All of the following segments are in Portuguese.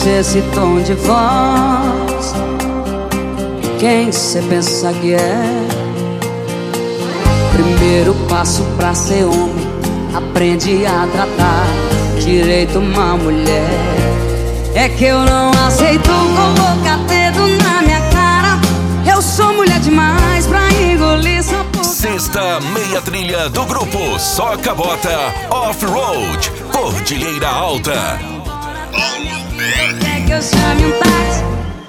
você esse tom de voz. Quem cê pensa que é? Primeiro passo pra ser homem, aprende a tratar direito uma mulher. É que eu não aceito colocar dedo na minha cara. Eu sou mulher demais pra engolir essa porra. Sexta meia trilha do grupo Só Cabota Off-Road, Cordilheira Alta. Quer que eu chame um táxi?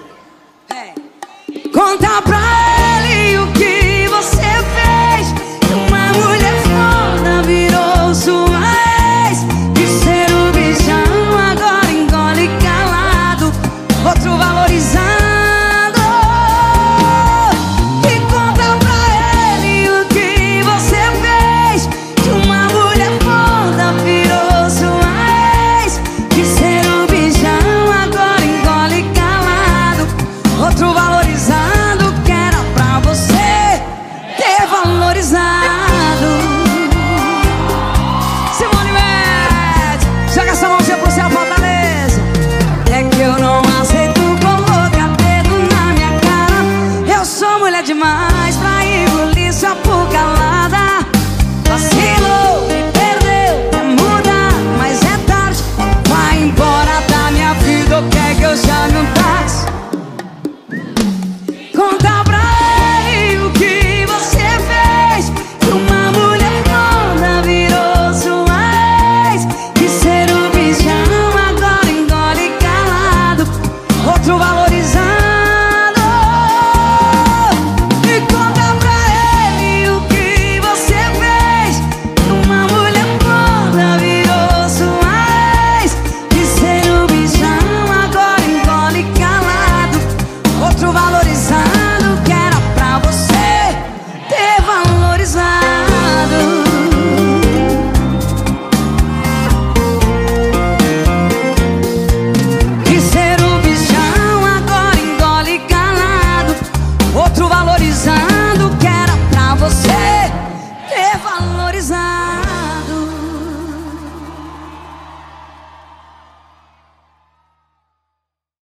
Conta pra ele o que você fez. Uma mulher foda virou sua ex. De ser o bichão agora engole calado, outro valorizando. E conta pra ele o que você fez. Que uma mulher foda virou sua ex. De ser o bichão agora engole calado, outro valorizando. Que era pra você ter valorizado. Simone Mendes, joga essa mãozinha pro céu, Fortaleza. É que eu não aceito colocar dedo na minha cara. Eu sou mulher demais pra engolir sua por calado.